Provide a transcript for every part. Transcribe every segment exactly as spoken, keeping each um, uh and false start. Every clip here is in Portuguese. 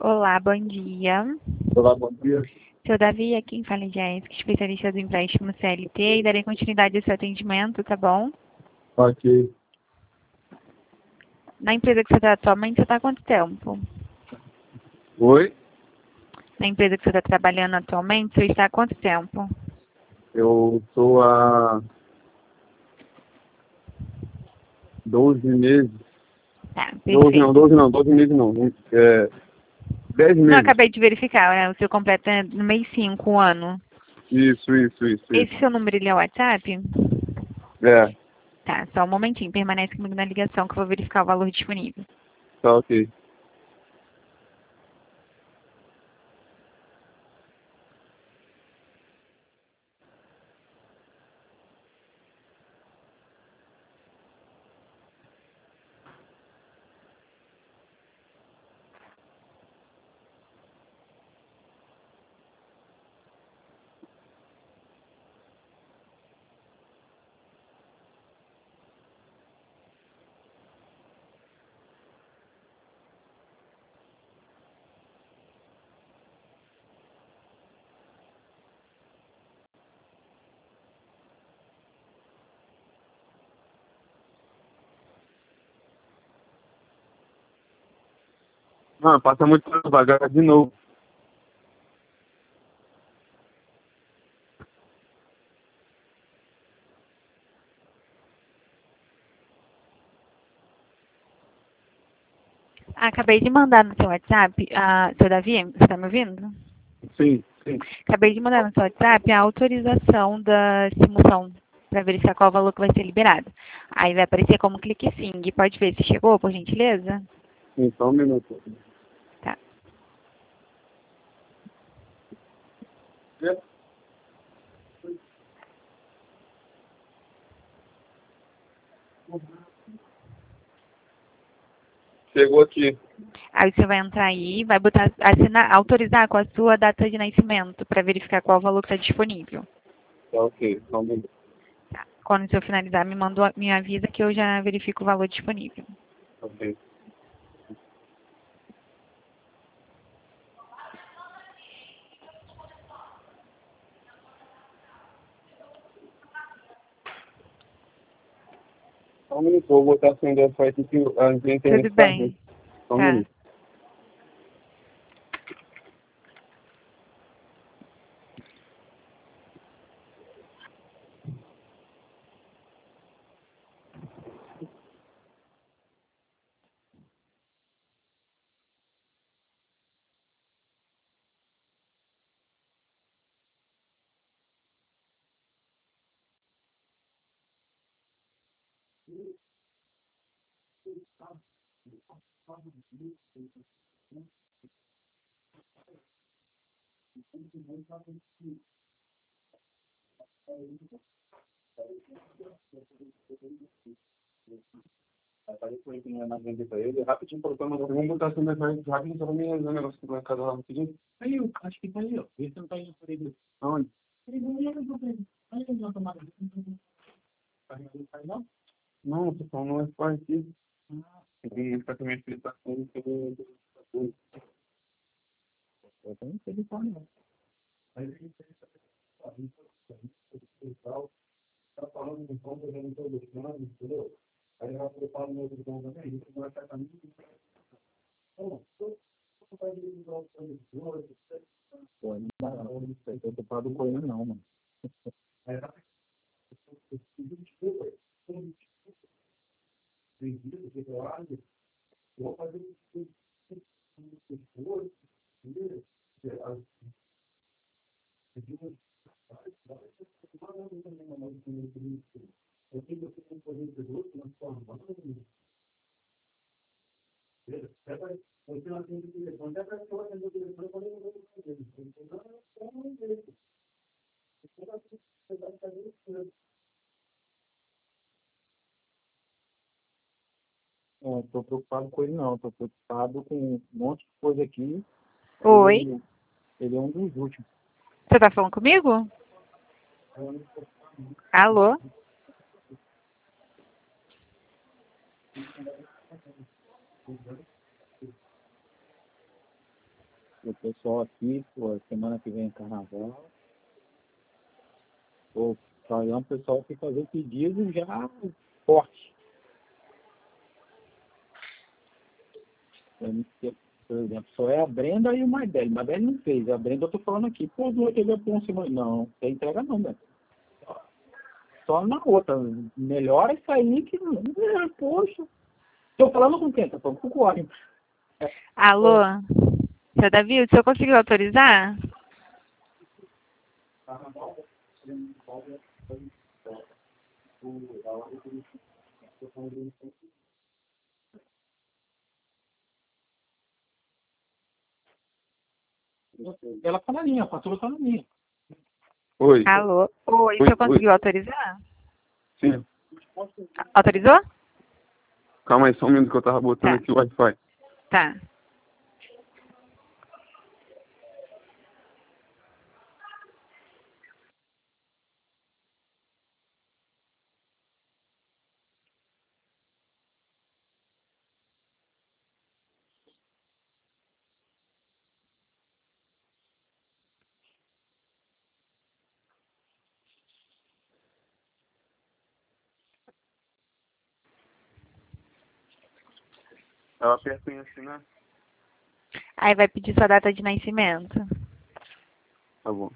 Olá, bom dia. Olá, bom dia. Seu Davi, aqui em fala Jéssica, especialista do empréstimo C L T, e darei continuidade ao seu atendimento, tá bom? Ok. Na empresa que você está atualmente, você está há quanto tempo? Oi, Na empresa que você está trabalhando atualmente, você está há quanto tempo? eu estou há doze meses. Tá, doze não, perfeito. doze não, doze meses não. É, dez Não, meses. acabei de verificar, né? O seu completo é no mês cinco, o ano. Isso, isso, isso, isso. Esse seu número, ele é o WhatsApp? É, Tá, só um momentinho, permanece comigo na ligação que eu vou verificar o valor disponível. tá ok. Ah, passa muito devagar de novo. Acabei de mandar no seu WhatsApp, ah, seu Davi, você está me ouvindo? Sim, sim. Acabei de mandar no seu WhatsApp a autorização da simulação para verificar qual o valor que vai ser liberado. Aí vai aparecer como clique sim. E pode ver se chegou, por gentileza? Sim, só um minuto. Tá. Chegou aqui. Aí você vai entrar aí, vai botar, assinar, autorizar com a sua data de nascimento para verificar qual o valor que está disponível. Tá ok, só um minuto. Tá. Quando o senhor finalizar, me, manda, me avisa que eu já verifico o valor disponível. Ok. Só um minuto, vou botar sem o site que a internet Tudo está ruim. bem. Só um Tá. minuto. Apareceu aqui na frente pra ele, rapidinho, colocando, vamos botar assim, mas rapidinho, só pra mim resolver o negócio que vai casar lá rapidinho. Aí, eu acho que tá aí, ó. Vê se não tá indo por ele. Aonde? Ele não ia por ele. Olha ele na tomada. Não sai não? Não, você falou no Wi-Fi aqui. Ah, tem que ficar com a minha explicação que eu... Eu não sei de qual não. Aí ele tá falando de conta, eu não tô deixando, entendeu? Aí ele vai preparar o outro conta também, ele vai estar caminho. Pô, não dá não, não sei, eu tô preocupado com ele não, mano. Desculpa, pedido de trabalho, vou fazer esforço, eu tenho que fazer um fornecedor que não forma, você não tem que telefone, até para eu atender o telefone, quando eu vou fazer isso. Então, é um jeito. Você vai fazer isso. Não estou preocupado com ele não, estou preocupado com um monte de coisa aqui. Oi. Ele, ele é um dos últimos. Você tá falando comigo? Alô? pessoal aqui, pô, semana que vem é carnaval. Pô, só é um pessoal que fazer pedido já forte. Por exemplo, só é a Brenda e o Marbelle. Marbelle não fez. A Brenda eu tô falando aqui. Pô, duas T V bom semana. Não, tem entrega não, né? Só na outra. Melhora isso aí que. É, poxa. Tô falando com quem? Tô falando com o Corinthians. Alô? Seu Davi, o senhor conseguiu autorizar? Ela tá na linha, a fatura tá na linha. Oi. Alô? Oi, o Oi, senhor oi. conseguiu autorizar? Sim. Autorizou? Calma aí, só um minuto que eu tava botando Tá. aqui o Wi-Fi. Tá. Ela aperta em assinar? Aí vai pedir sua data de nascimento. Tá bom.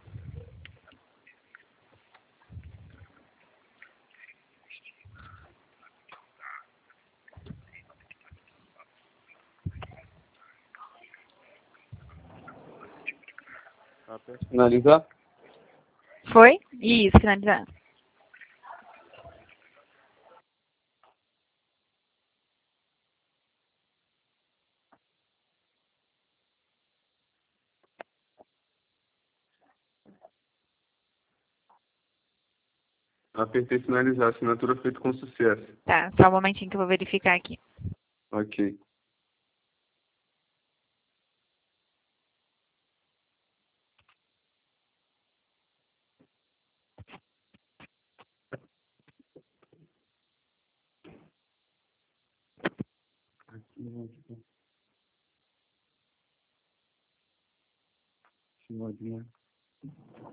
Ela aperta finalizar? Foi? Isso, finalizar. Apertei finalizar. Assinatura feita com sucesso. Tá, só um momentinho que eu vou verificar aqui. Ok. Aqui, modinha.